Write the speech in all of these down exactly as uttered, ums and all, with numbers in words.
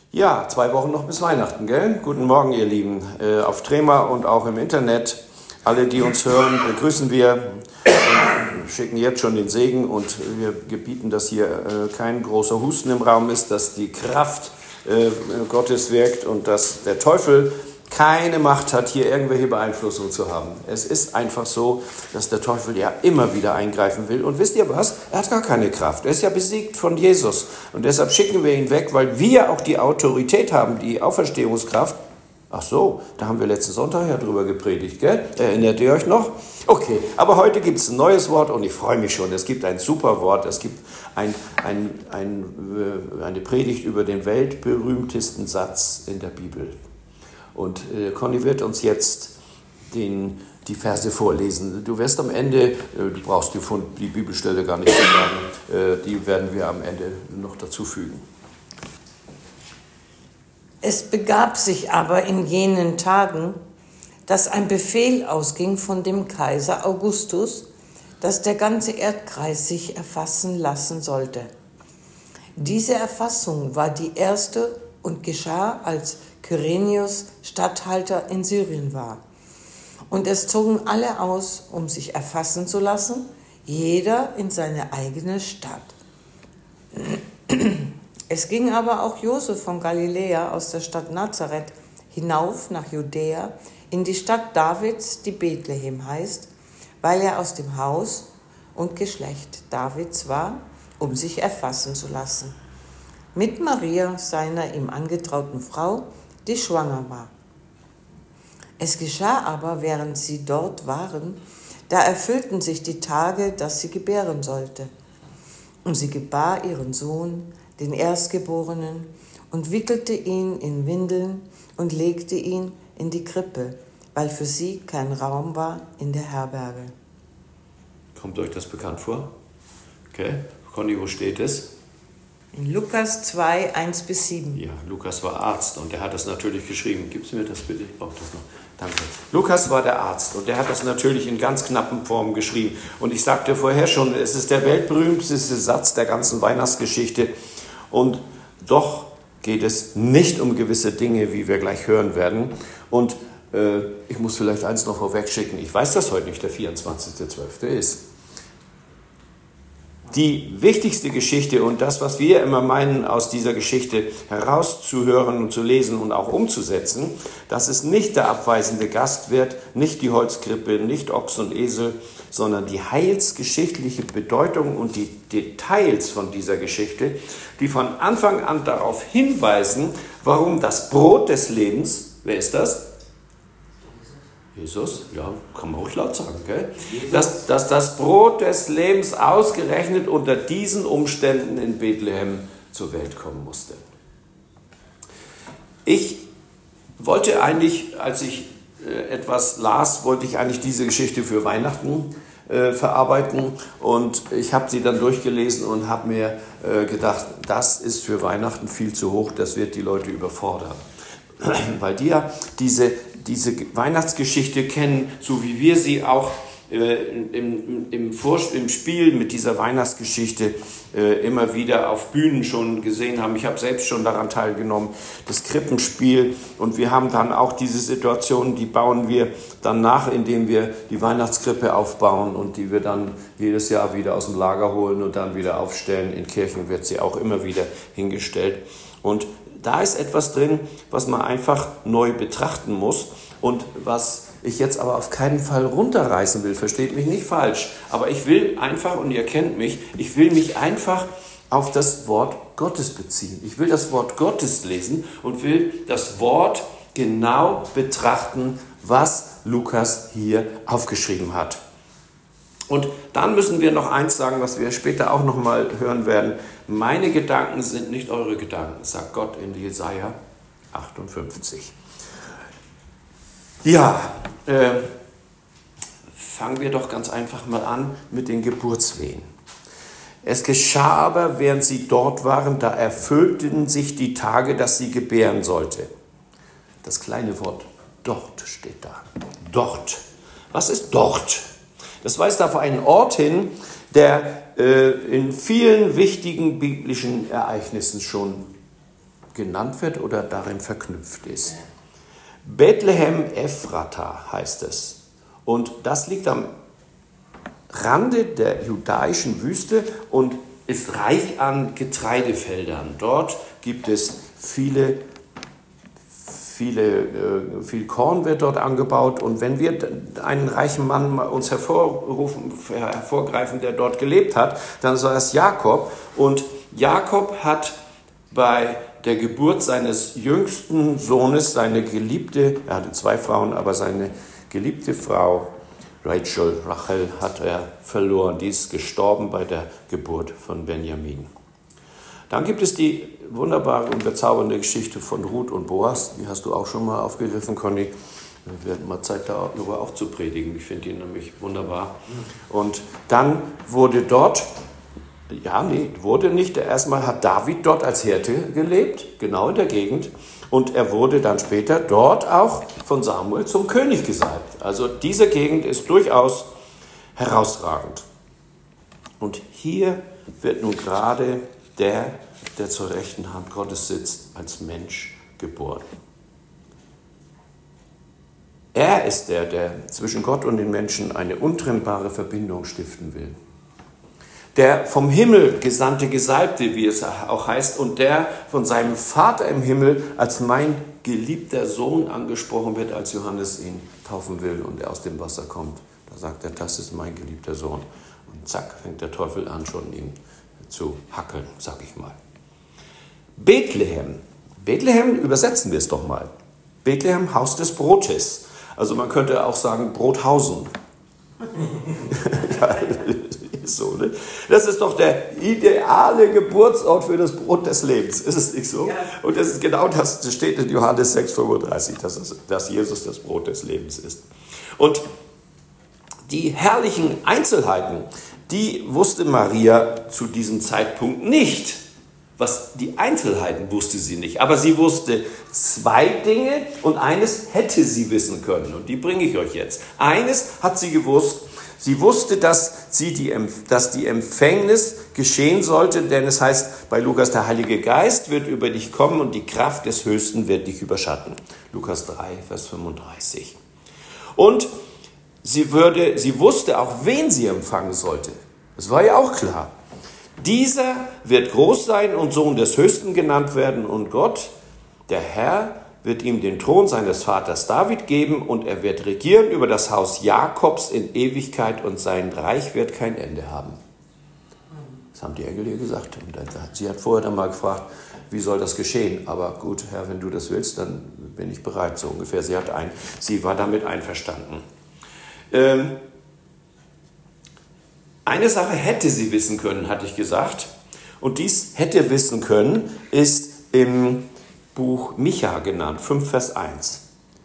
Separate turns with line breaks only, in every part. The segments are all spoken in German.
Ja, zwei Wochen noch bis Weihnachten, gell? Guten Morgen, ihr Lieben, äh, auf Trema und auch im Internet. Alle, die uns hören, begrüßen wir und schicken jetzt schon den Segen und wir gebieten, dass hier äh, kein großer Husten im Raum ist, dass die Kraft äh, Gottes wirkt und dass der Teufel keine Macht hat, hier irgendwelche Beeinflussung zu haben. Es ist einfach so, dass der Teufel ja immer wieder eingreifen will. Und wisst ihr was? Er hat gar keine Kraft. Er ist ja besiegt von Jesus. Und deshalb schicken wir ihn weg, weil wir auch die Autorität haben, die Auferstehungskraft. Ach so, da haben wir letzten Sonntag ja drüber gepredigt, gell? Erinnert ihr euch noch? Okay, aber heute gibt es ein neues Wort und ich freue mich schon. Es gibt ein super Wort. Es gibt ein, ein, ein, eine Predigt über den weltberühmtesten Satz in der Bibel. Und äh, Conny wird uns jetzt den, die Verse vorlesen. Du wirst am Ende, äh, du brauchst die, die Bibelstelle gar nicht zu sagen, äh, die werden wir am Ende noch dazu fügen.
Es begab sich aber in jenen Tagen, dass ein Befehl ausging von dem Kaiser Augustus, dass der ganze Erdkreis sich erfassen lassen sollte. Diese Erfassung war die erste und geschah, als Kyrenius Statthalter in Syrien war. Und es zogen alle aus, um sich erfassen zu lassen, jeder in seine eigene Stadt. Es ging aber auch Josef von Galiläa aus der Stadt Nazareth hinauf nach Judäa in die Stadt Davids, die Bethlehem heißt, weil er aus dem Haus und Geschlecht Davids war, um sich erfassen zu lassen. Mit Maria, seiner ihm angetrauten Frau, die schwanger war. Es geschah aber, während sie dort waren, da erfüllten sich die Tage, dass sie gebären sollte. Und sie gebar ihren Sohn, den Erstgeborenen, und wickelte ihn in Windeln und legte ihn in die Krippe, weil für sie kein Raum war in der Herberge.
Kommt euch das bekannt vor? Okay, Conny, wo steht es?
In Lukas zwei, eins bis sieben.
Ja, Lukas war Arzt und der hat das natürlich geschrieben. Gibst du mir das bitte? Ich brauche das noch. Danke. Lukas war der Arzt und der hat das natürlich in ganz knappen Formen geschrieben. Und ich sagte vorher schon, es ist der weltberühmteste Satz der ganzen Weihnachtsgeschichte. Und doch geht es nicht um gewisse Dinge, wie wir gleich hören werden. Und äh, ich muss vielleicht eins noch vorweg schicken. Ich weiß, dass heute nicht der vierundzwanzigster zwölfte ist. Die wichtigste Geschichte und das, was wir immer meinen, aus dieser Geschichte herauszuhören und zu lesen und auch umzusetzen, dass es nicht der abweisende Gast wird, nicht die Holzkrippe, nicht Ochs und Esel, sondern die heilsgeschichtliche Bedeutung und die Details von dieser Geschichte, die von Anfang an darauf hinweisen, warum das Brot des Lebens, wer ist das? Jesus, ja, kann man auch laut sagen, gell? Dass, dass das Brot des Lebens ausgerechnet unter diesen Umständen in Bethlehem zur Welt kommen musste. Ich wollte eigentlich, als ich äh, etwas las, wollte ich eigentlich diese Geschichte für Weihnachten äh, verarbeiten und ich habe sie dann durchgelesen und habe mir äh, gedacht, das ist für Weihnachten viel zu hoch, das wird die Leute überfordern. Weil die ja diese, diese Weihnachtsgeschichte kennen, so wie wir sie auch äh, im, im, Vor- im Spiel mit dieser Weihnachtsgeschichte äh, immer wieder auf Bühnen schon gesehen haben. Ich habe selbst schon daran teilgenommen, das Krippenspiel. Und wir haben dann auch diese Situation, die bauen wir dann nach, indem wir die Weihnachtskrippe aufbauen und die wir dann jedes Jahr wieder aus dem Lager holen und dann wieder aufstellen. In Kirchen wird sie auch immer wieder hingestellt. Und da ist etwas drin, was man einfach neu betrachten muss und was ich jetzt aber auf keinen Fall runterreißen will. Versteht mich nicht falsch. Aber ich will einfach, und ihr kennt mich, ich will mich einfach auf das Wort Gottes beziehen. Ich will das Wort Gottes lesen und will das Wort genau betrachten, was Lukas hier aufgeschrieben hat. Und dann müssen wir noch eins sagen, was wir später auch noch mal hören werden. Meine Gedanken sind nicht eure Gedanken, sagt Gott in Jesaja achtundfünfzig. Ja, äh, fangen wir doch ganz einfach mal an mit den Geburtswehen. Es geschah aber, während sie dort waren, da erfüllten sich die Tage, dass sie gebären sollte. Das kleine Wort dort steht da. Dort. Was ist dort? Das weist auf einen Ort hin, der äh, in vielen wichtigen biblischen Ereignissen schon genannt wird oder darin verknüpft ist. Bethlehem Ephrata heißt es. Und das liegt am Rande der judäischen Wüste und ist reich an Getreidefeldern. Dort gibt es viele, viele, äh, viel Korn wird dort angebaut. Und wenn wir einen reichen Mann uns hervorrufen, hervorgreifen, der dort gelebt hat, dann ist das Jakob. Und Jakob hat bei der Geburt seines jüngsten Sohnes seine geliebte, er hatte zwei Frauen, aber seine geliebte Frau Rachel, Rachel hat er verloren. Die ist gestorben bei der Geburt von Benjamin. Dann gibt es die wunderbare und bezaubernde Geschichte von Ruth und Boas. Die hast du auch schon mal aufgegriffen, Conny. Wir werden mal Zeit darüber auch zu predigen. Ich finde die nämlich wunderbar. Und dann wurde dort, ja, nee, wurde nicht. Erstmal hat David dort als Hirte gelebt, genau in der Gegend. Und er wurde dann später dort auch von Samuel zum König gesalbt. Also diese Gegend ist durchaus herausragend. Und hier wird nun gerade der, der zur rechten Hand Gottes sitzt, als Mensch geboren. Er ist der, der zwischen Gott und den Menschen eine untrennbare Verbindung stiften will. Der vom Himmel gesandte Gesalbte, wie es auch heißt, und der von seinem Vater im Himmel als mein geliebter Sohn angesprochen wird, als Johannes ihn taufen will und er aus dem Wasser kommt. Da sagt er, das ist mein geliebter Sohn. Und zack, fängt der Teufel an, schon ihn zu hackeln, sag ich mal. Bethlehem. Bethlehem, übersetzen wir es doch mal. Bethlehem, Haus des Brotes. Also man könnte auch sagen Brothausen. Ja, so, ne? Das ist doch der ideale Geburtsort für das Brot des Lebens. Ist es nicht so? Ja. Und das ist genau das, das steht in Johannes sechs fünfunddreißig, dass, es, dass Jesus das Brot des Lebens ist. Und die herrlichen Einzelheiten, die wusste Maria zu diesem Zeitpunkt nicht. Was die Einzelheiten wusste sie nicht. Aber sie wusste zwei Dinge und eines hätte sie wissen können. Und die bringe ich euch jetzt. Eines hat sie gewusst. Sie wusste, dass, sie die, dass die Empfängnis geschehen sollte, denn es heißt bei Lukas, der Heilige Geist wird über dich kommen und die Kraft des Höchsten wird dich überschatten. Lukas drei, Vers fünfunddreißig. Und sie, würde, sie wusste auch, wen sie empfangen sollte. Das war ja auch klar. Dieser wird groß sein und Sohn des Höchsten genannt werden und Gott, der Herr, wird ihm den Thron seines Vaters David geben und er wird regieren über das Haus Jakobs in Ewigkeit und sein Reich wird kein Ende haben. Das haben die Engel ihr gesagt. Und sie hat vorher dann mal gefragt, wie soll das geschehen? Aber gut, Herr, wenn du das willst, dann bin ich bereit, so ungefähr. Sie, hat ein, sie war damit einverstanden. Ähm, eine Sache hätte sie wissen können, hatte ich gesagt. Und dies hätte wissen können, ist im Buch Micha genannt, fünf Vers eins.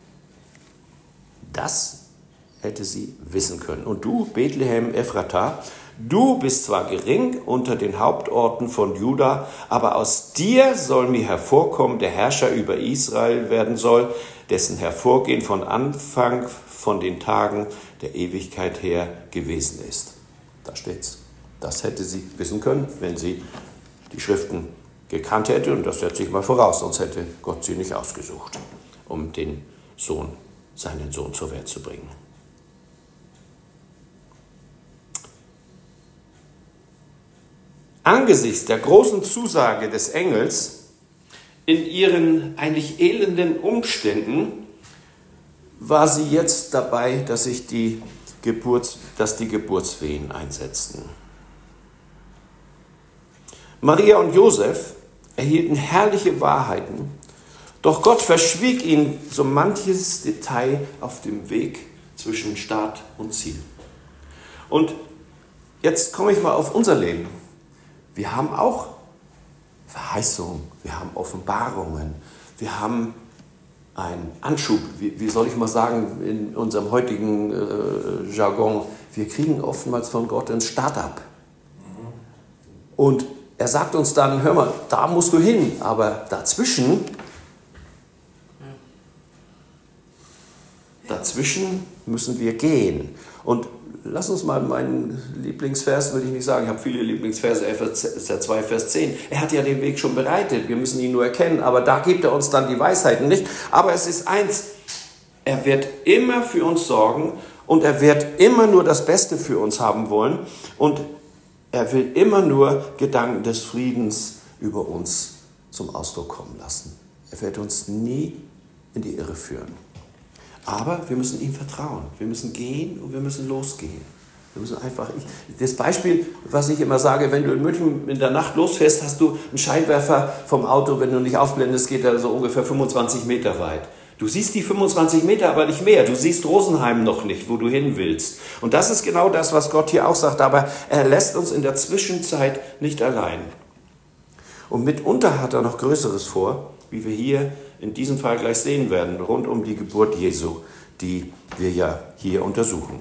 Das hätte sie wissen können. Und du, Bethlehem Ephrata, du bist zwar gering unter den Hauptorten von Juda, aber aus dir soll mir hervorkommen, der Herrscher über Israel werden soll, dessen Hervorgehen von Anfang von den Tagen der Ewigkeit her gewesen ist. Da steht's. Das hätte sie wissen können, wenn sie die Schriften gekannt hätte, und das setze ich mal voraus, sonst hätte Gott sie nicht ausgesucht, um den Sohn, seinen Sohn zur Welt zu bringen. Angesichts der großen Zusage des Engels in ihren eigentlich elenden Umständen war sie jetzt dabei, dass sich die Geburts, dass die Geburtswehen einsetzten. Maria und Josef erhielten herrliche Wahrheiten, doch Gott verschwieg ihnen so manches Detail auf dem Weg zwischen Start und Ziel. Und jetzt komme ich mal auf unser Leben. Wir haben auch Verheißungen, wir haben Offenbarungen, wir haben einen Anschub, wie, wie soll ich mal sagen, in unserem heutigen äh, Jargon, wir kriegen oftmals von Gott ein Start-up. Und er sagt uns dann, hör mal, da musst du hin, aber dazwischen, dazwischen müssen wir gehen. Und lass uns mal meinen Lieblingsvers, will ich nicht sagen, ich habe viele Lieblingsverse, Epheser zwei, Vers zehn. Er hat ja den Weg schon bereitet, wir müssen ihn nur erkennen, aber da gibt er uns dann die Weisheiten nicht. Aber es ist eins, er wird immer für uns sorgen und er wird immer nur das Beste für uns haben wollen und er will immer nur Gedanken des Friedens über uns zum Ausdruck kommen lassen. Er wird uns nie in die Irre führen. Aber wir müssen ihm vertrauen. Wir müssen gehen und wir müssen losgehen. Wir müssen einfach, ich, das Beispiel, was ich immer sage, wenn du in München in der Nacht losfährst, hast du einen Scheinwerfer vom Auto, wenn du nicht aufblendest, geht er so ungefähr fünfundzwanzig Meter weit. Du siehst die fünfundzwanzig Meter aber nicht mehr. Du siehst Rosenheim noch nicht, wo du hin willst. Und das ist genau das, was Gott hier auch sagt. Aber er lässt uns in der Zwischenzeit nicht allein. Und mitunter hat er noch Größeres vor, wie wir hier in diesem Fall gleich sehen werden, rund um die Geburt Jesu, die wir ja hier untersuchen.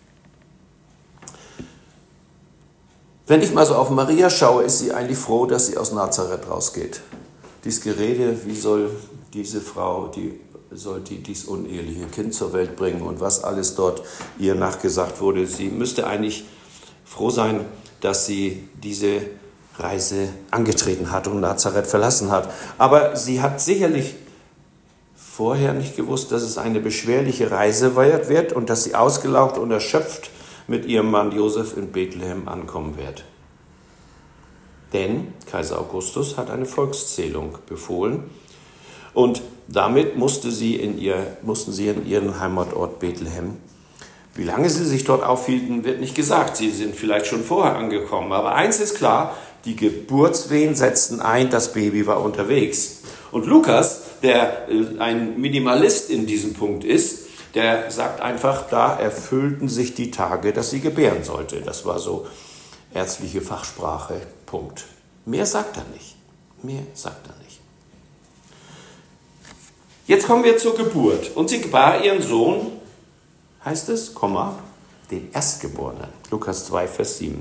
Wenn ich mal so auf Maria schaue, ist sie eigentlich froh, dass sie aus Nazareth rausgeht. Dies Gerede, wie soll diese Frau, die soll die dies uneheliche Kind zur Welt bringen und was alles dort ihr nachgesagt wurde. Sie müsste eigentlich froh sein, dass sie diese Reise angetreten hat und Nazareth verlassen hat. Aber sie hat sicherlich vorher nicht gewusst, dass es eine beschwerliche Reise wird und dass sie ausgelaugt und erschöpft mit ihrem Mann Josef in Bethlehem ankommen wird. Denn Kaiser Augustus hat eine Volkszählung befohlen und damit musste sie in ihr, mussten sie in ihren Heimatort Bethlehem. Wie lange sie sich dort aufhielten, wird nicht gesagt. Sie sind vielleicht schon vorher angekommen. Aber eins ist klar, die Geburtswehen setzten ein, das Baby war unterwegs. Und Lukas, der äh, ein Minimalist in diesem Punkt ist, der sagt einfach, da erfüllten sich die Tage, dass sie gebären sollte. Das war so ärztliche Fachsprache, Punkt. Mehr sagt er nicht. Mehr sagt er nicht. Jetzt kommen wir zur Geburt. Und sie gebar ihren Sohn, heißt es, Komma, den Erstgeborenen. Lukas zwei, Vers sieben.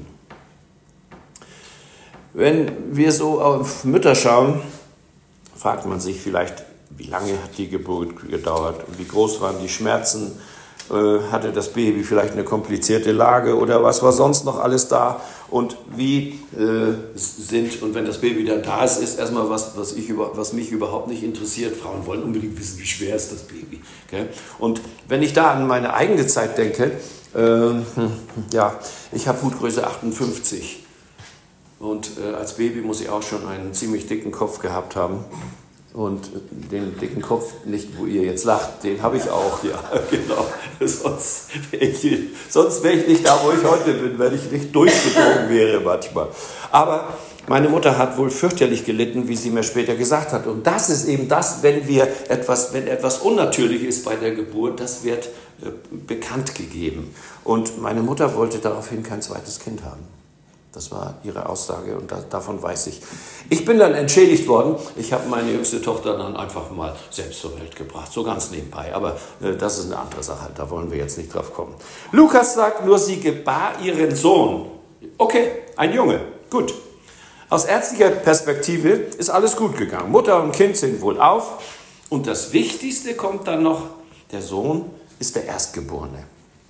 Wenn wir so auf Mütter schauen, fragt man sich vielleicht, wie lange hat die Geburt gedauert und wie groß waren die Schmerzen, äh, hatte das Baby vielleicht eine komplizierte Lage oder was war sonst noch alles da und wie äh, sind, und wenn das Baby dann da ist, ist erstmal was, was, ich über, was mich überhaupt nicht interessiert. Frauen wollen unbedingt wissen, wie schwer ist das Baby. Gell? Und wenn ich da an meine eigene Zeit denke, äh, ja, ich habe Hutgröße achtundfünfzig. Und äh, als Baby muss ich auch schon einen ziemlich dicken Kopf gehabt haben. Und den dicken Kopf, nicht wo ihr jetzt lacht, den habe ich auch, ja, genau. Sonst wäre ich, sonst wär ich nicht da, wo ich heute bin, wenn ich nicht durchgedrungen wäre manchmal. Aber meine Mutter hat wohl fürchterlich gelitten, wie sie mir später gesagt hat. Und das ist eben das, wenn wir etwas, wenn etwas unnatürlich ist bei der Geburt, das wird äh, bekannt gegeben. Und meine Mutter wollte daraufhin kein zweites Kind haben. Das war ihre Aussage und da, davon weiß ich. Ich bin dann entschädigt worden. Ich habe meine jüngste Tochter dann einfach mal selbst zur Welt gebracht, so ganz nebenbei. Aber äh, das ist eine andere Sache, da wollen wir jetzt nicht drauf kommen. Lukas sagt nur, sie gebar ihren Sohn. Okay, ein Junge, gut. Aus ärztlicher Perspektive ist alles gut gegangen. Mutter und Kind sind wohl auf. Und das Wichtigste kommt dann noch, der Sohn ist der Erstgeborene.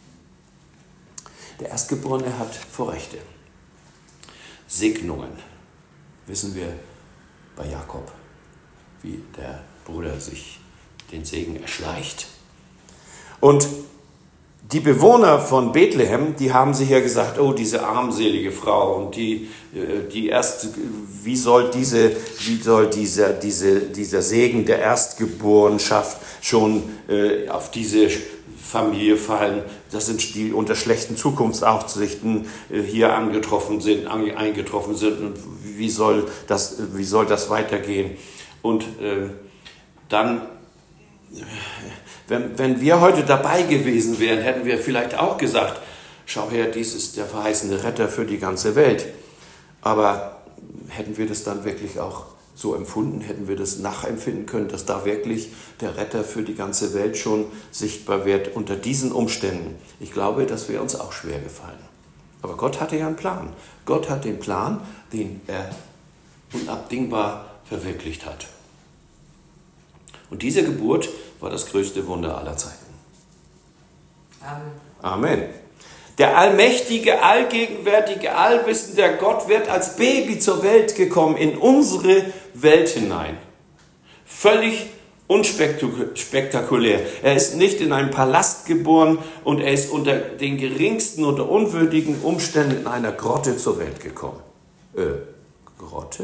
Der Erstgeborene hat Vorrechte. Segnungen, wissen wir bei Jakob, wie der Bruder sich den Segen erschleicht. Und die Bewohner von Bethlehem, die haben sich ja gesagt, oh, diese armselige Frau und die, die erst, wie soll diese, wie soll dieser, diese, dieser Segen der Erstgeborenschaft schon äh, auf diese Familie fallen, das sind die unter schlechten Zukunftsaussichten hier angetroffen sind, eingetroffen sind und wie soll das, wie soll das weitergehen? Und äh, dann, wenn, wenn wir heute dabei gewesen wären, hätten wir vielleicht auch gesagt, schau her, dies ist der verheißene Retter für die ganze Welt. Aber hätten wir das dann wirklich auch so empfunden, hätten wir das nachempfinden können, dass da wirklich der Retter für die ganze Welt schon sichtbar wird unter diesen Umständen. Ich glaube, das wäre uns auch schwer gefallen. Aber Gott hatte ja einen Plan. Gott hat den Plan, den er unabdingbar verwirklicht hat. Und diese Geburt war das größte Wunder aller Zeiten.
Amen.
Amen. Der allmächtige, allgegenwärtige, allwissende Gott wird als Baby zur Welt gekommen, in unsere Welt hinein. Völlig unspektakulär. Er ist nicht in einem Palast geboren und er ist unter den geringsten, unter unwürdigen Umständen in einer Grotte zur Welt gekommen. Äh, Grotte?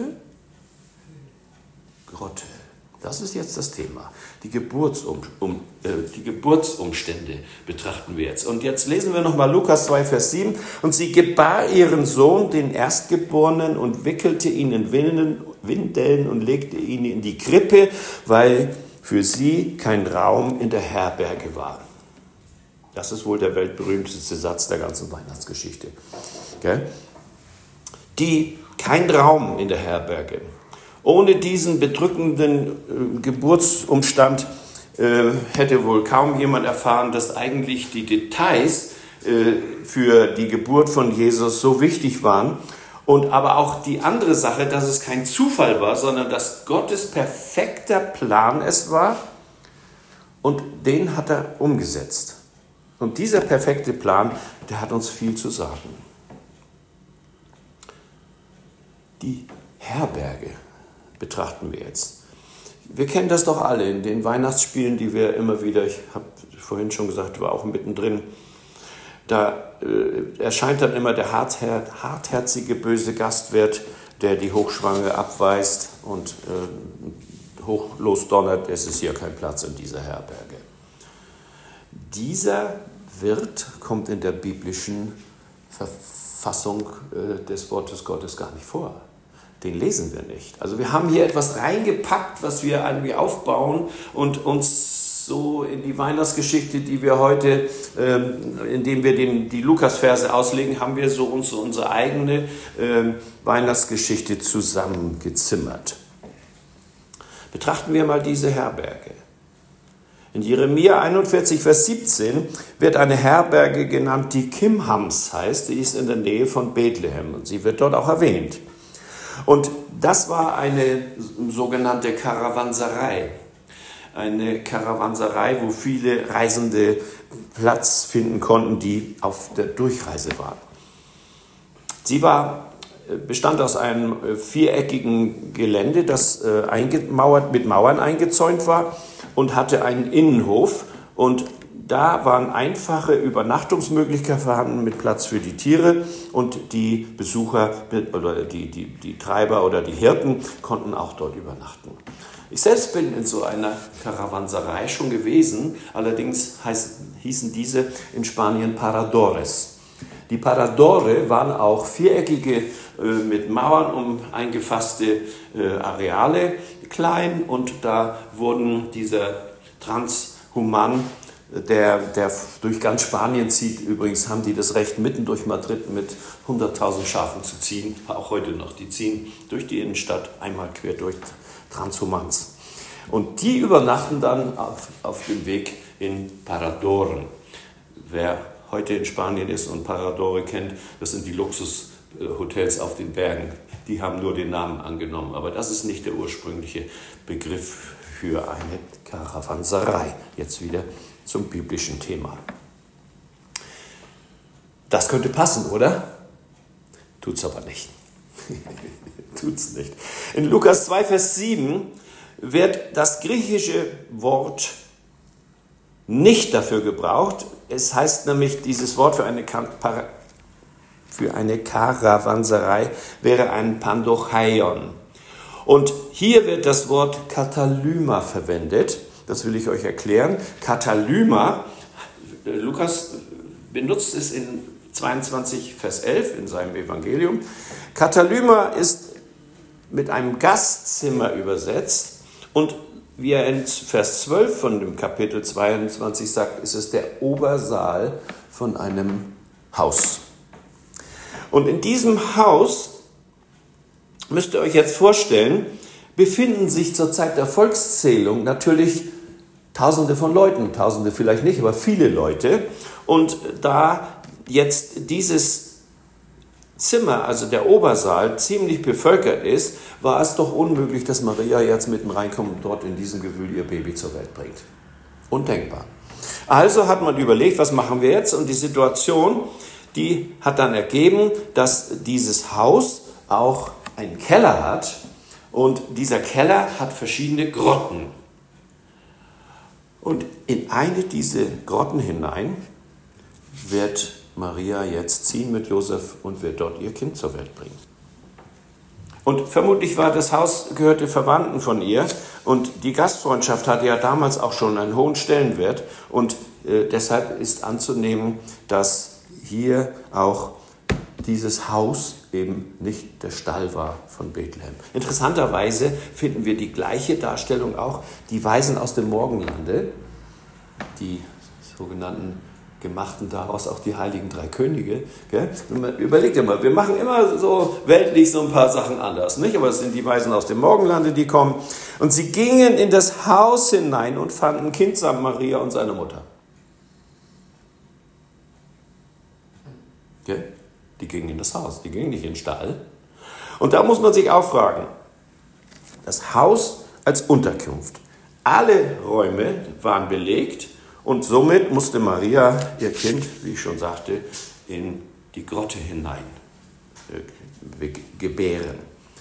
Grotte. Das ist jetzt das Thema. Die, Geburtsum, um, äh, die Geburtsumstände betrachten wir jetzt. Und jetzt lesen wir nochmal Lukas zwei, Vers sieben. Und sie gebar ihren Sohn, den Erstgeborenen, und wickelte ihn in Windeln, Windeln und legte ihn in die Krippe, weil für sie kein Raum in der Herberge war. Das ist wohl der weltberühmteste Satz der ganzen Weihnachtsgeschichte. Okay? Die, kein Raum in der Herberge. Ohne diesen bedrückenden äh, Geburtsumstand äh, hätte wohl kaum jemand erfahren, dass eigentlich die Details äh, für die Geburt von Jesus so wichtig waren. Und aber auch die andere Sache, dass es kein Zufall war, sondern dass Gottes perfekter Plan es war und den hat er umgesetzt. Und dieser perfekte Plan, der hat uns viel zu sagen. Die Herberge betrachten wir jetzt. Wir kennen das doch alle in den Weihnachtsspielen, die wir immer wieder, ich habe vorhin schon gesagt, war auch mittendrin, da äh, erscheint dann immer der harther- hartherzige böse Gastwirt, der die Hochschwangere abweist und äh, hoch losdonnert, es ist hier kein Platz in dieser Herberge. Dieser Wirt kommt in der biblischen Verfassung äh, des Wortes Gottes gar nicht vor. Den lesen wir nicht. Also wir haben hier etwas reingepackt, was wir irgendwie aufbauen und uns so in die Weihnachtsgeschichte, die wir heute, ähm, indem wir den, die Lukas-Verse auslegen, haben wir so uns so unsere eigene ähm, Weihnachtsgeschichte zusammengezimmert. Betrachten wir mal diese Herberge. In Jeremia einundvierzig, Vers siebzehn wird eine Herberge genannt, die Kimhams heißt. Die ist in der Nähe von Bethlehem und sie wird dort auch erwähnt. Und das war eine sogenannte Karawanserei. Eine Karawanserei, wo viele Reisende Platz finden konnten, die auf der Durchreise waren. Sie war, bestand aus einem viereckigen Gelände, das eingemauert, mit Mauern eingezäunt war und hatte einen Innenhof. Und da waren einfache Übernachtungsmöglichkeiten vorhanden mit Platz für die Tiere und die Besucher oder die, die, die Treiber oder die Hirten konnten auch dort übernachten. Ich selbst bin in so einer Karawanserei schon gewesen, allerdings heißt, hießen diese in Spanien Paradores. Die Paradore waren auch viereckige, äh, mit Mauern um eingefasste äh, Areale, klein, und da wurden dieser Transhuman, der, der durch ganz Spanien zieht, übrigens haben die das Recht, mitten durch Madrid mit hunderttausend Schafen zu ziehen, auch heute noch, die ziehen durch die Innenstadt einmal quer durch Transhumans. Und die übernachten dann auf, auf dem Weg in Paradoren. Wer heute in Spanien ist und Paradore kennt, das sind die Luxushotels auf den Bergen. Die haben nur den Namen angenommen, aber das ist nicht der ursprüngliche Begriff für eine Karawanserei. Jetzt wieder zum biblischen Thema. Das könnte passen, oder? Tut's aber nicht. Tut's nicht. In Lukas zwei, Vers sieben wird das griechische Wort nicht dafür gebraucht. Es heißt nämlich, dieses Wort für eine, für eine Karawanserei wäre ein Pandochaion. Und hier wird das Wort Katalyma verwendet. Das will ich euch erklären. Katalyma, Lukas benutzt es in zweiundzwanzig, Vers elf in seinem Evangelium. Katalyma ist mit einem Gastzimmer übersetzt und wie er in Vers zwölf von dem Kapitel zweiundzwanzig sagt, ist es der Obersaal von einem Haus. Und in diesem Haus, müsst ihr euch jetzt vorstellen, befinden sich zur Zeit der Volkszählung natürlich Tausende von Leuten, Tausende vielleicht nicht, aber viele Leute. Und da jetzt dieses Zimmer, also der Obersaal, ziemlich bevölkert ist, war es doch unmöglich, dass Maria jetzt mitten reinkommt und dort in diesem Gewühl ihr Baby zur Welt bringt. Undenkbar. Also hat man überlegt, was machen wir jetzt? Und die Situation, die hat dann ergeben, dass dieses Haus auch einen Keller hat und dieser Keller hat verschiedene Grotten. Und in eine dieser Grotten hinein wird Maria jetzt ziehen mit Josef und wird dort ihr Kind zur Welt bringen. Und vermutlich war das Haus, gehörte Verwandten von ihr und die Gastfreundschaft hatte ja damals auch schon einen hohen Stellenwert und äh, deshalb ist anzunehmen, dass hier auch dieses Haus eben nicht der Stall war von Bethlehem. Interessanterweise finden wir die gleiche Darstellung auch, die Weisen aus dem Morgenlande, die sogenannten gemachten daraus auch die heiligen drei Könige. Gell? Überlegt ihr mal, wir machen immer so weltlich so ein paar Sachen anders, nicht? Aber es sind die Weisen aus dem Morgenlande, die kommen. Und sie gingen in das Haus hinein und fanden ein Kind samt Maria und seine Mutter. Gell? Die gingen in das Haus, die gingen nicht in den Stall. Und da muss man sich auch fragen, das Haus als Unterkunft. Alle Räume waren belegt. Und somit musste Maria ihr Kind, wie ich schon sagte, in die Grotte hinein äh, gebären.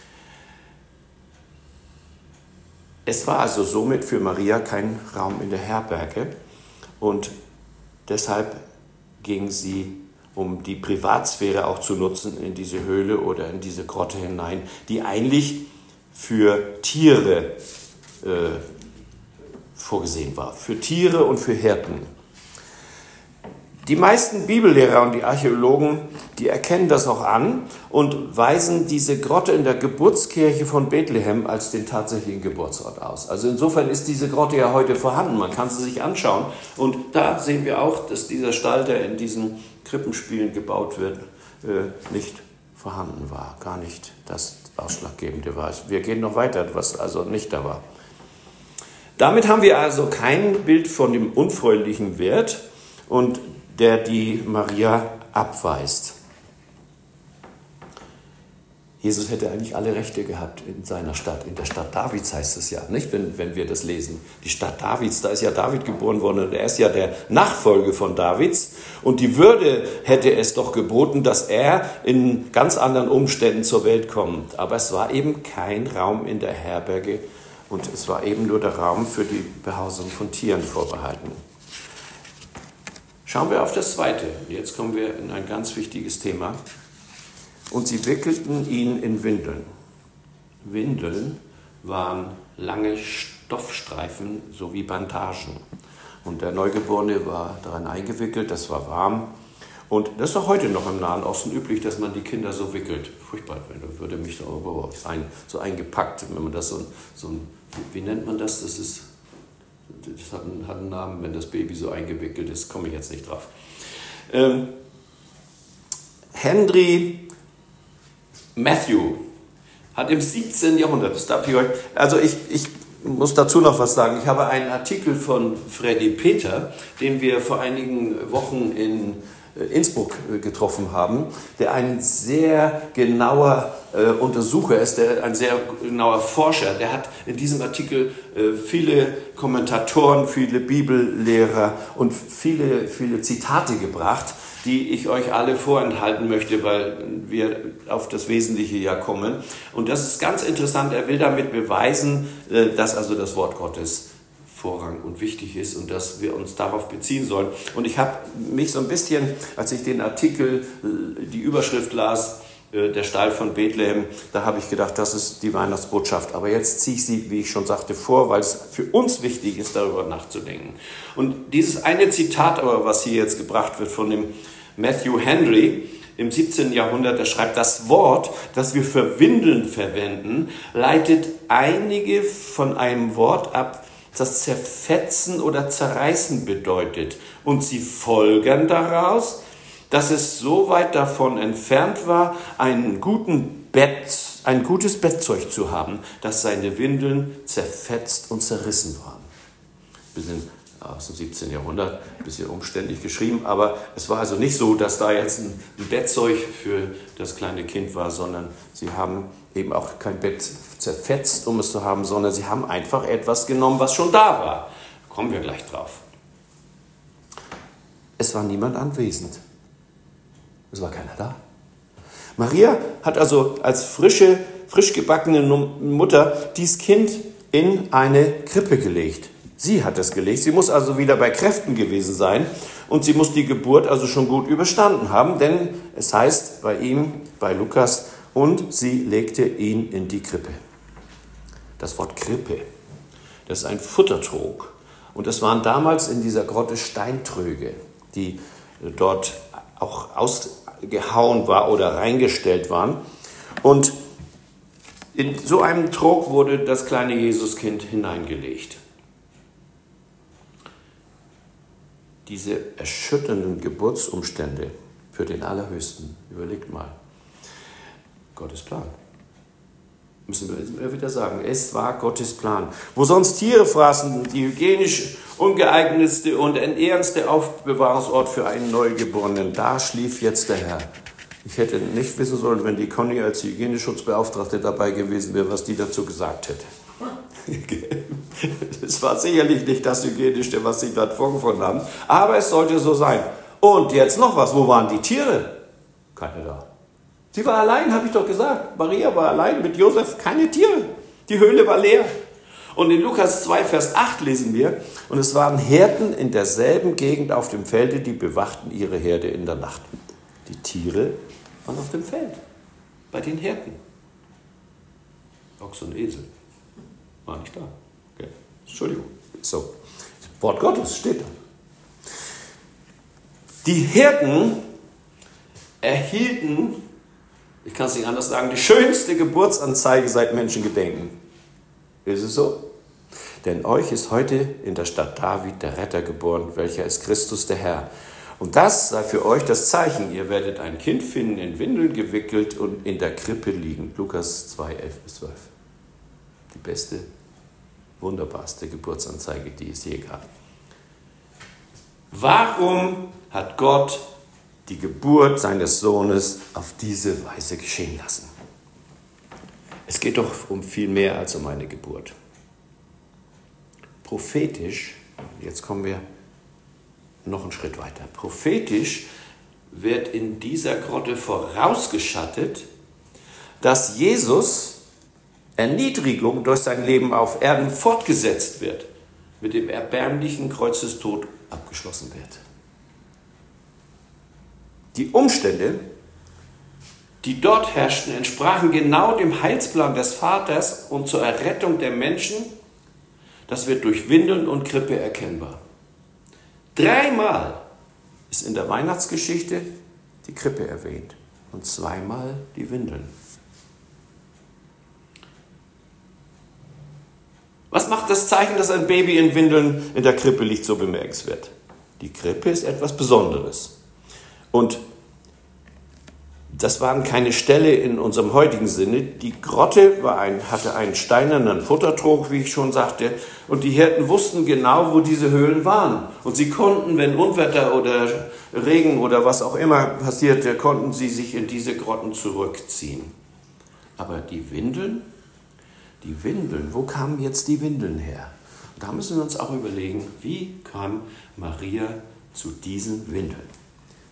Es war also somit für Maria kein Raum in der Herberge und deshalb ging sie, um die Privatsphäre auch zu nutzen, in diese Höhle oder in diese Grotte hinein, die eigentlich für Tiere äh, vorgesehen war, für Tiere und für Hirten. Die meisten Bibellehrer und die Archäologen, die erkennen das auch an und weisen diese Grotte in der Geburtskirche von Bethlehem als den tatsächlichen Geburtsort aus. Also insofern ist diese Grotte ja heute vorhanden, man kann sie sich anschauen. Und da sehen wir auch, dass dieser Stall, der in diesen Krippenspielen gebaut wird, nicht vorhanden war, gar nicht das Ausschlaggebende war. Wir gehen noch weiter, was also nicht da war. Damit haben wir also kein Bild von dem unfreundlichen Wert, und der die Maria abweist. Jesus hätte eigentlich alle Rechte gehabt in seiner Stadt. In der Stadt Davids heißt es ja, nicht, wenn, wenn wir das lesen. Die Stadt Davids, da ist ja David geboren worden und er ist ja der Nachfolger von Davids. Und die Würde hätte es doch geboten, dass er in ganz anderen Umständen zur Welt kommt. Aber es war eben kein Raum in der Herberge und es war eben nur der Raum für die Behausung von Tieren vorbehalten. Schauen wir auf das Zweite. Jetzt kommen wir in ein ganz wichtiges Thema. Und sie wickelten ihn in Windeln. Windeln waren lange Stoffstreifen sowie Bandagen. Und der Neugeborene war daran eingewickelt, das war warm. Und das ist auch heute noch im Nahen Osten üblich, dass man die Kinder so wickelt. Furchtbar, da würde mich so, ein, so eingepackt, wenn man das so, so ein, wie nennt man das? Das ist, das hat einen, hat einen Namen, wenn das Baby so eingewickelt ist, komme ich jetzt nicht drauf. Ähm, Henry Matthew hat im siebzehnten Jahrhundert, das darf ich euch, also ich, ich muss dazu noch was sagen, ich habe einen Artikel von Freddy Peter, den wir vor einigen Wochen in Innsbruck getroffen haben, der ein sehr genauer äh, Untersucher ist, der ein sehr genauer Forscher, der hat in diesem Artikel äh, viele Kommentatoren, viele Bibellehrer und viele, viele Zitate gebracht, die ich euch alle vorenthalten möchte, weil wir auf das Wesentliche ja kommen. Und das ist ganz interessant, er will damit beweisen, äh, dass also das Wort Gottes Vorrang und wichtig ist und dass wir uns darauf beziehen sollen. Und ich habe mich so ein bisschen, als ich den Artikel, die Überschrift las, der Stall von Bethlehem, da habe ich gedacht, das ist die Weihnachtsbotschaft. Aber jetzt ziehe ich sie, wie ich schon sagte, vor, weil es für uns wichtig ist, darüber nachzudenken. Und dieses eine Zitat aber, was hier jetzt gebracht wird von dem Matthew Henry im siebzehnten Jahrhundert, der schreibt, das Wort, das wir für Windeln verwenden, leitet einige von einem Wort ab, das Zerfetzen oder Zerreißen bedeutet. Und sie folgern daraus, dass es so weit davon entfernt war, einen guten Bett, ein gutes Bettzeug zu haben, dass seine Windeln zerfetzt und zerrissen waren. Ein bisschen aus dem siebzehnten Jahrhundert, ein bisschen umständlich geschrieben, aber es war also nicht so, dass da jetzt ein Bettzeug für das kleine Kind war, sondern sie haben eben auch kein Bett zerfetzt, um es zu haben, sondern sie haben einfach etwas genommen, was schon da war. Da kommen wir gleich drauf. Es war niemand anwesend. Es war keiner da. Maria hat also als frische, frisch gebackene Mutter dieses Kind in eine Krippe gelegt. Sie hat es gelegt. Sie muss also wieder bei Kräften gewesen sein und sie muss die Geburt also schon gut überstanden haben, denn es heißt bei ihm, bei Lukas, und sie legte ihn in die Krippe. Das Wort Krippe, das ist ein Futtertrog. Und das waren damals in dieser Grotte Steintröge, die dort auch ausgehauen war oder reingestellt waren. Und in so einem Trog wurde das kleine Jesuskind hineingelegt. Diese erschütternden Geburtsumstände für den Allerhöchsten, überlegt mal, Gottes Plan. Müssen wir immer wieder sagen, es war Gottes Plan. Wo sonst Tiere fraßen, die hygienisch ungeeignetste und entehrenste Aufbewahrungsort für einen Neugeborenen, da schlief jetzt der Herr. Ich hätte nicht wissen sollen, wenn die Conny als Hygieneschutzbeauftragte dabei gewesen wäre, was die dazu gesagt hätte. Es war sicherlich nicht das Hygienischste, was sie dort vorgefunden haben, aber es sollte so sein. Und jetzt noch was, wo waren die Tiere? Keine da. Sie war allein, habe ich doch gesagt. Maria war allein mit Josef, keine Tiere. Die Höhle war leer. Und in Lukas zwei, Vers acht lesen wir, und es waren Hirten in derselben Gegend auf dem Felde, die bewachten ihre Herde in der Nacht. Die Tiere waren auf dem Feld, bei den Hirten. Ochs und Esel war nicht da. Okay. Entschuldigung. So, das Wort Gottes steht da. Die Hirten erhielten, ich kann es nicht anders sagen, die schönste Geburtsanzeige seit Menschengedenken. Ist es so? Denn euch ist heute in der Stadt David der Retter geboren, welcher ist Christus der Herr. Und das sei für euch das Zeichen. Ihr werdet ein Kind finden, in Windeln gewickelt und in der Krippe liegen. Lukas zwei, elf bis zwölf. Die beste, wunderbarste Geburtsanzeige, die es je gab. Warum hat Gott die Geburt seines Sohnes auf diese Weise geschehen lassen? Es geht doch um viel mehr als um eine Geburt. Prophetisch, jetzt kommen wir noch einen Schritt weiter. Prophetisch wird in dieser Grotte vorausgeschattet, dass Jesus Erniedrigung durch sein Leben auf Erden fortgesetzt wird, mit dem erbärmlichen Kreuzestod abgeschlossen wird. Die Umstände, die dort herrschten, entsprachen genau dem Heilsplan des Vaters und zur Errettung der Menschen. Das wird durch Windeln und Krippe erkennbar. Dreimal ist in der Weihnachtsgeschichte die Krippe erwähnt und zweimal die Windeln. Was macht das Zeichen, dass ein Baby in Windeln in der Krippe liegt, so bemerkenswert? Die Krippe ist etwas Besonderes. Und das waren keine Ställe in unserem heutigen Sinne. Die Grotte war ein, hatte einen steinernen Futtertrog, wie ich schon sagte. Und die Hirten wussten genau, wo diese Höhlen waren. Und sie konnten, wenn Unwetter oder Regen oder was auch immer passierte, konnten sie sich in diese Grotten zurückziehen. Aber die Windeln, die Windeln, wo kamen jetzt die Windeln her? Und da müssen wir uns auch überlegen, wie kam Maria zu diesen Windeln?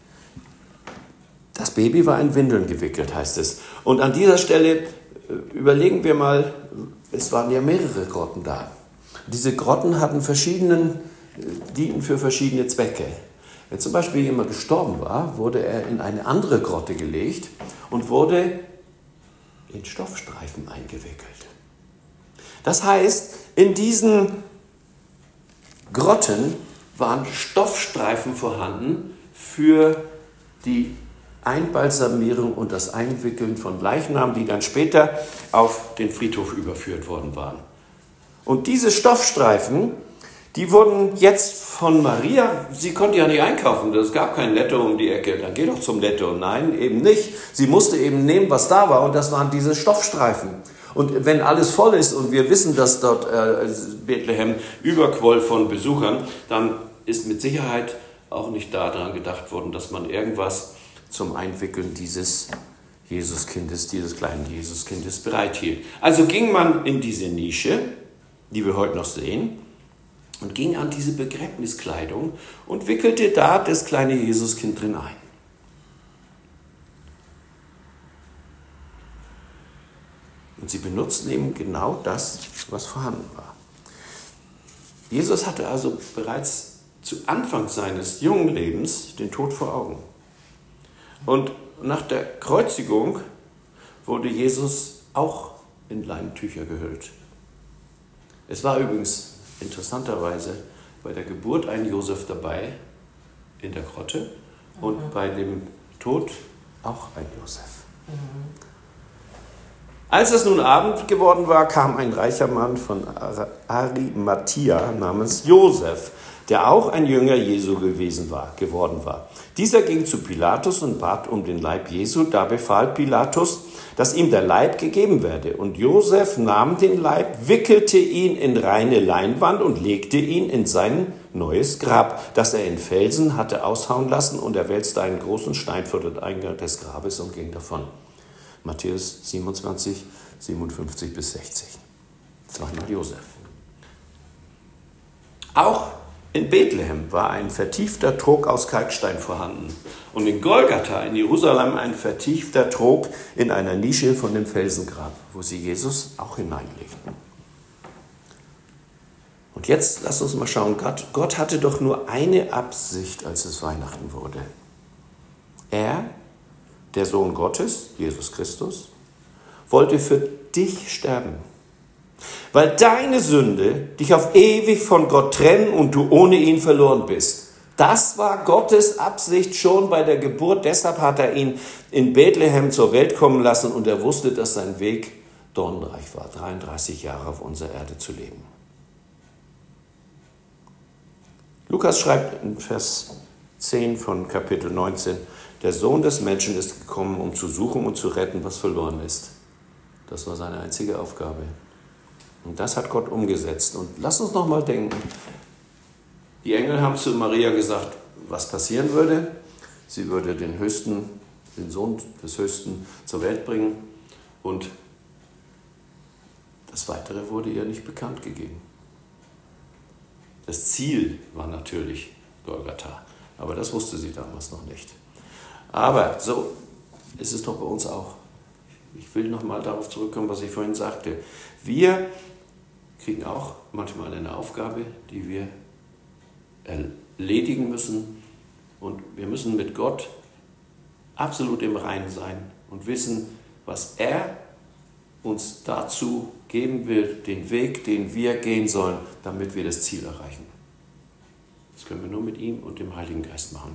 Das Baby war in Windeln gewickelt, heißt es. Und an dieser Stelle überlegen wir mal, es waren ja mehrere Grotten da. Diese Grotten hatten verschiedenen, dienten für verschiedene Zwecke. Wenn zum Beispiel jemand gestorben war, wurde er in eine andere Grotte gelegt und wurde in Stoffstreifen eingewickelt. Das heißt, in diesen Grotten waren Stoffstreifen vorhanden für die Einbalsamierung und das Einwickeln von Leichnamen, die dann später auf den Friedhof überführt worden waren. Und diese Stoffstreifen, die wurden jetzt von Maria, sie konnte ja nicht einkaufen, es gab kein Netto um die Ecke, dann geh doch zum Netto. Nein, eben nicht. Sie musste eben nehmen, was da war, und das waren diese Stoffstreifen. Und wenn alles voll ist und wir wissen, dass dort äh, Bethlehem überquoll von Besuchern, dann ist mit Sicherheit auch nicht daran gedacht worden, dass man irgendwas zum Einwickeln dieses Jesuskindes, dieses kleinen Jesuskindes bereithielt. Also ging man in diese Nische, die wir heute noch sehen, und ging an diese Begräbniskleidung und wickelte da das kleine Jesuskind drin ein. Und sie benutzten eben genau das, was vorhanden war. Jesus hatte also bereits zu Anfang seines jungen Lebens den Tod vor Augen. Und nach der Kreuzigung wurde Jesus auch in Leintücher gehüllt. Es war übrigens interessanterweise bei der Geburt ein Josef dabei in der Grotte und mhm. bei dem Tod auch ein Josef. Mhm. Als es nun Abend geworden war, kam ein reicher Mann von Arimathia namens Josef, der auch ein Jünger Jesu gewesen war, geworden war. Dieser ging zu Pilatus und bat um den Leib Jesu. Da befahl Pilatus, dass ihm der Leib gegeben werde. Und Josef nahm den Leib, wickelte ihn in reine Leinwand und legte ihn in sein neues Grab, das er in Felsen hatte aushauen lassen. Und er wälzte einen großen Stein vor den Eingang des Grabes und ging davon. Matthäus siebenundzwanzig, siebenundfünfzig bis sechzig. Zweimal Josef. Auch in Bethlehem war ein vertiefter Trog aus Kalkstein vorhanden und in Golgatha in Jerusalem ein vertiefter Trog in einer Nische von dem Felsengrab, wo sie Jesus auch hineinlegten. Und jetzt lass uns mal schauen, Gott, Gott hatte doch nur eine Absicht, als es Weihnachten wurde. Er, der Sohn Gottes, Jesus Christus, wollte für dich sterben, weil deine Sünde dich auf ewig von Gott trennen und du ohne ihn verloren bist. Das war Gottes Absicht schon bei der Geburt. Deshalb hat er ihn in Bethlehem zur Welt kommen lassen und er wusste, dass sein Weg dornreich war, dreiunddreißig Jahre auf unserer Erde zu leben. Lukas schreibt in Vers zehn von Kapitel neunzehn, der Sohn des Menschen ist gekommen, um zu suchen und zu retten, was verloren ist. Das war seine einzige Aufgabe. Und das hat Gott umgesetzt. Und lass uns noch mal denken. Die Engel haben zu Maria gesagt, was passieren würde. Sie würde den Höchsten, den Sohn des Höchsten zur Welt bringen. Und das Weitere wurde ihr nicht bekannt gegeben. Das Ziel war natürlich Golgatha. Aber das wusste sie damals noch nicht. Aber so ist es doch bei uns auch. Ich will noch mal darauf zurückkommen, was ich vorhin sagte. Wir kriegen auch manchmal eine Aufgabe, die wir erledigen müssen. Und wir müssen mit Gott absolut im Reinen sein und wissen, was er uns dazu geben will, den Weg, den wir gehen sollen, damit wir das Ziel erreichen. Das können wir nur mit ihm und dem Heiligen Geist machen.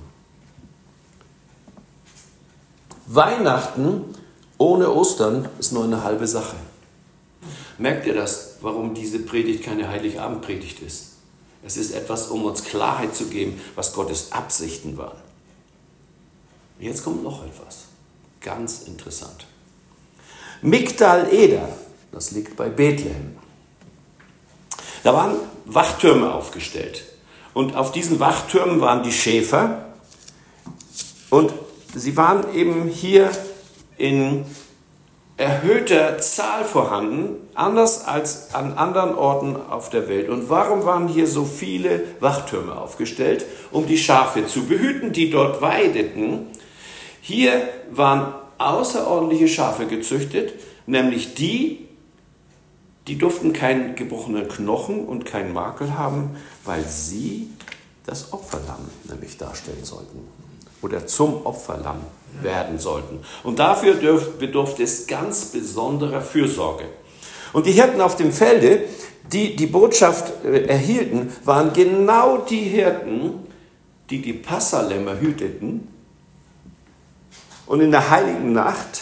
Weihnachten ohne Ostern ist nur eine halbe Sache. Merkt ihr das, warum diese Predigt keine Heiligabendpredigt ist? Es ist etwas, um uns Klarheit zu geben, was Gottes Absichten waren. Jetzt kommt noch etwas. Ganz interessant. Migdal Eder, das liegt bei Bethlehem. Da waren Wachtürme aufgestellt. Und auf diesen Wachtürmen waren die Schäfer. Und sie waren eben hier in erhöhter Zahl vorhanden, anders als an anderen Orten auf der Welt. Und warum waren hier so viele Wachtürme aufgestellt? Um die Schafe zu behüten, die dort weideten. Hier waren außerordentliche Schafe gezüchtet, nämlich die, die durften keinen gebrochenen Knochen und keinen Makel haben, weil sie das Opferlamm nämlich darstellen sollten oder zum Opferlamm werden sollten. Und dafür dürf, bedurfte es ganz besonderer Fürsorge. Und die Hirten auf dem Felde, die die Botschaft äh, erhielten, waren genau die Hirten, die die Passalämmer hüteten. Und in der heiligen Nacht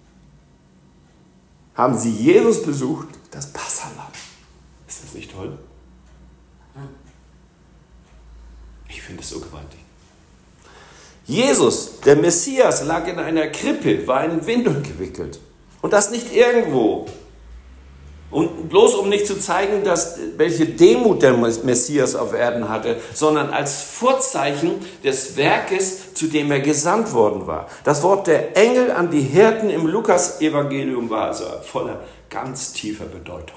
haben sie Jesus besucht, das Passahlamm. Ist das nicht toll? Ich finde es so gewaltig. Jesus, der Messias, lag in einer Krippe, war in Windeln gewickelt. Und das nicht irgendwo. Und bloß um nicht zu zeigen, dass, welche Demut der Messias auf Erden hatte, sondern als Vorzeichen des Werkes, zu dem er gesandt worden war. Das Wort der Engel an die Hirten im Lukas-Evangelium war also voller ganz tiefer Bedeutung.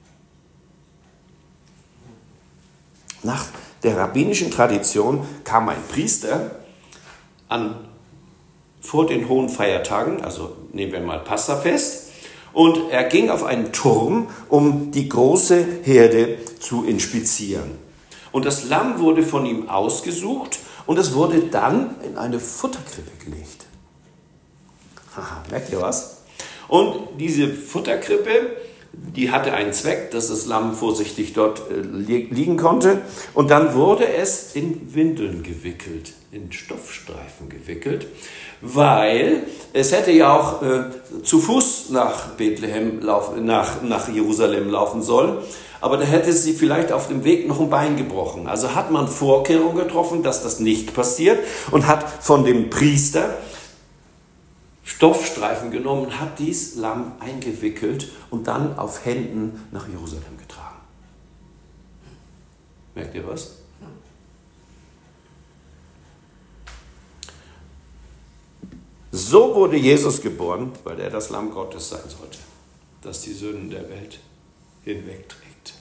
Nach der rabbinischen Tradition kam ein Priester an, vor den hohen Feiertagen, also nehmen wir mal Passafest, und er ging auf einen Turm, um die große Herde zu inspizieren. Und das Lamm wurde von ihm ausgesucht und es wurde dann in eine Futterkrippe gelegt. Haha, merkt ihr was? Und diese Futterkrippe, die hatte einen Zweck, dass das Lamm vorsichtig dort liegen konnte. Und dann wurde es in Windeln gewickelt, in Stoffstreifen gewickelt, weil es hätte ja auch äh, zu Fuß nach Bethlehem, laufen, nach, nach Jerusalem laufen sollen. Aber da hätte sie vielleicht auf dem Weg noch ein Bein gebrochen. Also hat man Vorkehrungen getroffen, dass das nicht passiert und hat von dem Priester Stoffstreifen genommen und hat dies Lamm eingewickelt und dann auf Händen nach Jerusalem getragen. Merkt ihr was? So wurde Jesus geboren, weil er das Lamm Gottes sein sollte, das die Sünden der Welt hinwegträgt.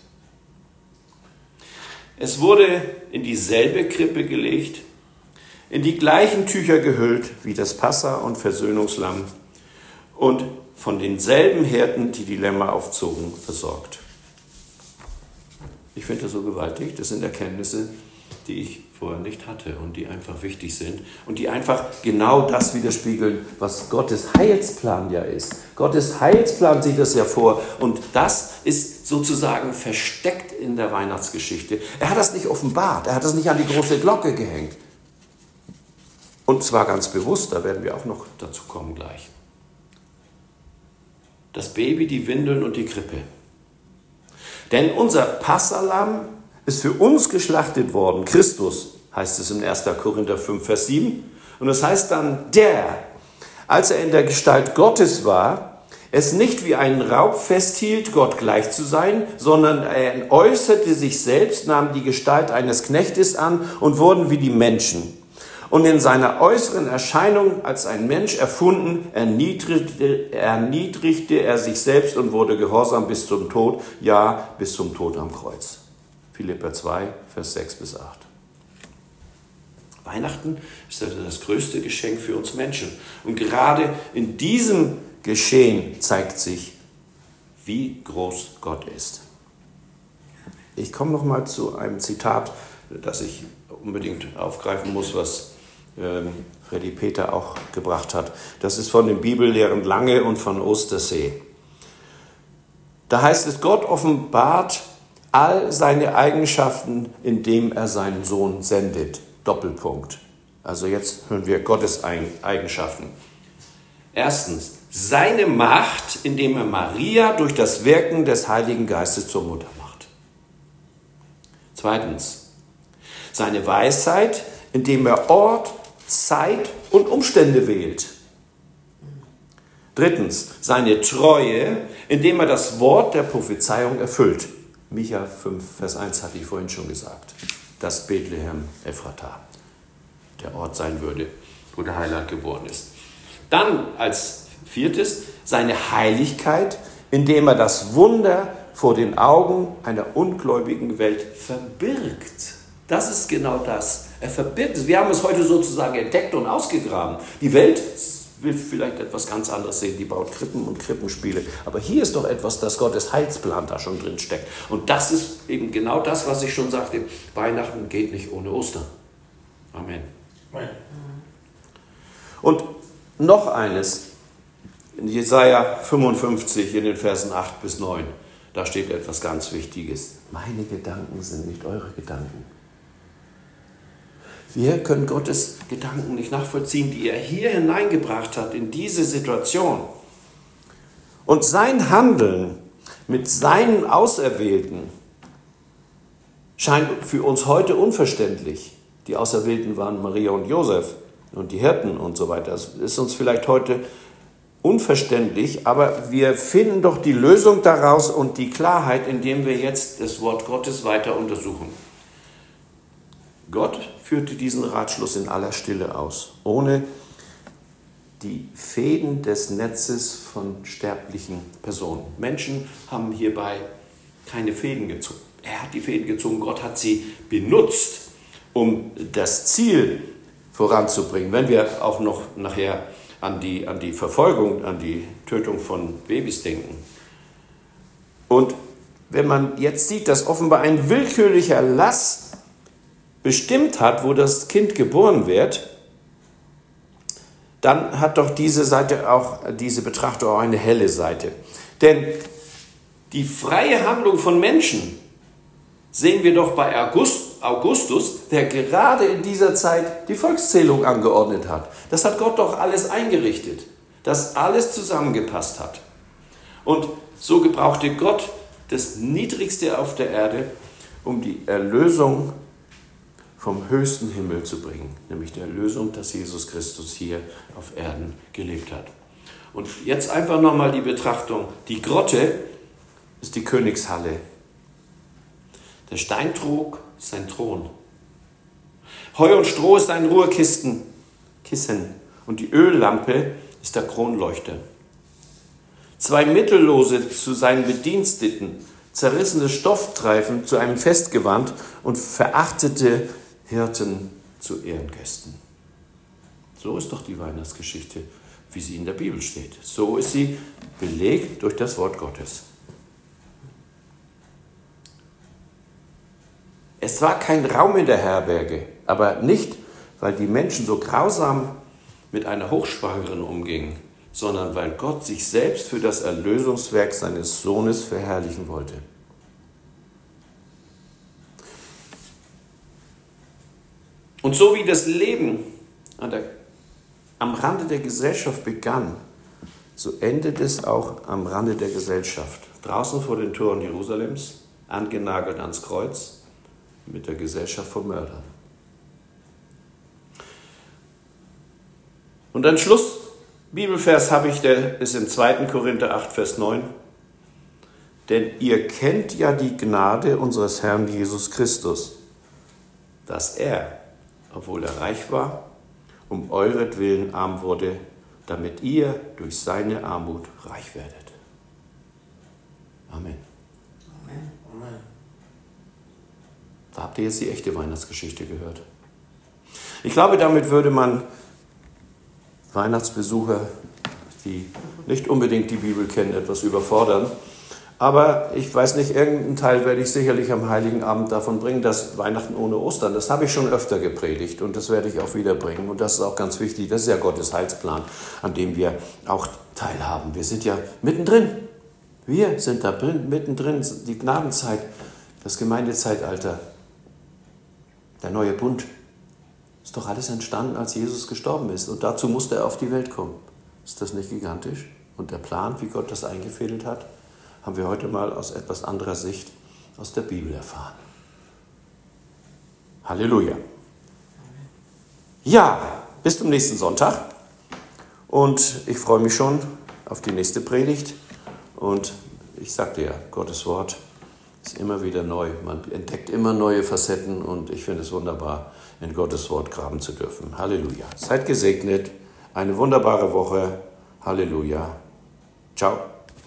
Es wurde in dieselbe Krippe gelegt, in die gleichen Tücher gehüllt wie das Passa- und Versöhnungslamm und von denselben Hirten, die die Lämmer aufzogen, versorgt. Ich finde das so gewaltig. Das sind Erkenntnisse, die ich vorher nicht hatte und die einfach wichtig sind und die einfach genau das widerspiegeln, was Gottes Heilsplan ja ist. Gottes Heilsplan sieht das ja vor und das ist sozusagen versteckt in der Weihnachtsgeschichte. Er hat das nicht offenbart, er hat das nicht an die große Glocke gehängt. Und zwar ganz bewusst, da werden wir auch noch dazu kommen gleich. Das Baby, die Windeln und die Krippe. Denn unser Passahlamm ist für uns geschlachtet worden. Christus heißt es in erster Korinther fünf, Vers sieben. Und das heißt dann, der, als er in der Gestalt Gottes war, es nicht wie einen Raub festhielt, Gott gleich zu sein, sondern er äußerte sich selbst, nahm die Gestalt eines Knechtes an und wurden wie die Menschen. Und in seiner äußeren Erscheinung als ein Mensch erfunden, erniedrigte, erniedrigte er sich selbst und wurde gehorsam bis zum Tod, ja, bis zum Tod am Kreuz. Philipper zwei, Vers sechs bis acht. Weihnachten ist also das größte Geschenk für uns Menschen. Und gerade in diesem Geschehen zeigt sich, wie groß Gott ist. Ich komme noch mal zu einem Zitat, das ich unbedingt aufgreifen muss, was ähm, Freddy Peter auch gebracht hat. Das ist von den Bibellehrern Lange und von Ostersee. Da heißt es, Gott offenbart all seine Eigenschaften, indem er seinen Sohn sendet. Doppelpunkt. Also jetzt hören wir Gottes Eigenschaften. Erstens, seine Macht, indem er Maria durch das Wirken des Heiligen Geistes zur Mutter macht. Zweitens, seine Weisheit, indem er Ort, Zeit und Umstände wählt. Drittens, seine Treue, indem er das Wort der Prophezeiung erfüllt. Micha fünf, Vers eins hatte ich vorhin schon gesagt, dass Bethlehem Ephrata der Ort sein würde, wo der Heiland geboren ist. Dann als viertes seine Heiligkeit, indem er das Wunder vor den Augen einer ungläubigen Welt verbirgt. Das ist genau das. Er verbirgt es. Wir haben es heute sozusagen entdeckt und ausgegraben. Die Welt will vielleicht etwas ganz anderes sehen. Die baut Krippen und Krippenspiele. Aber hier ist doch etwas, das Gottes Heilsplan da schon drin steckt. Und das ist eben genau das, was ich schon sagte. Weihnachten geht nicht ohne Ostern. Amen. Amen. Und noch eines. In Jesaja fünfundfünfzig, in den Versen acht bis neun, da steht etwas ganz Wichtiges. Meine Gedanken sind nicht eure Gedanken. Wir können Gottes Gedanken nicht nachvollziehen, die er hier hineingebracht hat, in diese Situation. Und sein Handeln mit seinen Auserwählten scheint für uns heute unverständlich. Die Auserwählten waren Maria und Josef und die Hirten und so weiter. Das ist uns vielleicht heute unverständlich, aber wir finden doch die Lösung daraus und die Klarheit, indem wir jetzt das Wort Gottes weiter untersuchen. Gott führte diesen Ratschluss in aller Stille aus, ohne die Fäden des Netzes von sterblichen Personen. Menschen haben hierbei keine Fäden gezogen. Er hat die Fäden gezogen, Gott hat sie benutzt, um das Ziel voranzubringen. Wenn wir auch noch nachher an die, an die Verfolgung, an die Tötung von Babys denken. Und wenn man jetzt sieht, dass offenbar ein willkürlicher Erlass bestimmt hat, wo das Kind geboren wird, dann hat doch diese Seite auch, diese Betrachtung auch eine helle Seite. Denn die freie Handlung von Menschen sehen wir doch bei August, Augustus, der gerade in dieser Zeit die Volkszählung angeordnet hat. Das hat Gott doch alles eingerichtet, dass alles zusammengepasst hat. Und so gebrauchte Gott das Niedrigste auf der Erde, um die Erlösung vom höchsten Himmel zu bringen, nämlich die Erlösung, dass Jesus Christus hier auf Erden gelebt hat. Und jetzt einfach nochmal die Betrachtung. Die Grotte ist die Königshalle. Der Steintrog ist sein Thron. Heu und Stroh ist ein Ruhekissen. Kissen. Und die Öllampe ist der Kronleuchter. Zwei Mittellose zu seinen Bediensteten, zerrissene Stofftreifen zu einem Festgewand und verachtete Hirten zu Ehrengästen. So ist doch die Weihnachtsgeschichte, wie sie in der Bibel steht. So ist sie belegt durch das Wort Gottes. Es war kein Raum in der Herberge, aber nicht, weil die Menschen so grausam mit einer Hochschwangeren umgingen, sondern weil Gott sich selbst für das Erlösungswerk seines Sohnes verherrlichen wollte. Und so wie das Leben an der, am Rande der Gesellschaft begann, so endet es auch am Rande der Gesellschaft. Draußen vor den Toren Jerusalems, angenagelt ans Kreuz, mit der Gesellschaft von Mördern. Und ein Schluss, Bibelvers habe ich, der ist im zweiten Korinther acht, Vers neun. Denn ihr kennt ja die Gnade unseres Herrn Jesus Christus, dass er, obwohl er reich war, um euretwillen arm wurde, damit ihr durch seine Armut reich werdet. Amen.
Amen.
Amen. Da habt ihr jetzt die echte Weihnachtsgeschichte gehört. Ich glaube, damit würde man Weihnachtsbesucher, die nicht unbedingt die Bibel kennen, etwas überfordern. Aber ich weiß nicht, irgendeinen Teil werde ich sicherlich am Heiligen Abend davon bringen, dass Weihnachten ohne Ostern, das habe ich schon öfter gepredigt und das werde ich auch wieder bringen. Und das ist auch ganz wichtig, das ist ja Gottes Heilsplan, an dem wir auch teilhaben. Wir sind ja mittendrin. Wir sind da mittendrin, die Gnadenzeit, das Gemeindezeitalter, der neue Bund. Ist doch alles entstanden, als Jesus gestorben ist. Und dazu musste er auf die Welt kommen. Ist das nicht gigantisch? Und der Plan, wie Gott das eingefädelt hat, haben wir heute mal aus etwas anderer Sicht aus der Bibel erfahren. Halleluja. Ja, bis zum nächsten Sonntag. Und ich freue mich schon auf die nächste Predigt. Und ich sagte ja, Gottes Wort ist immer wieder neu. Man entdeckt immer neue Facetten und ich finde es wunderbar, in Gottes Wort graben zu dürfen. Halleluja. Seid gesegnet. Eine wunderbare Woche. Halleluja. Ciao.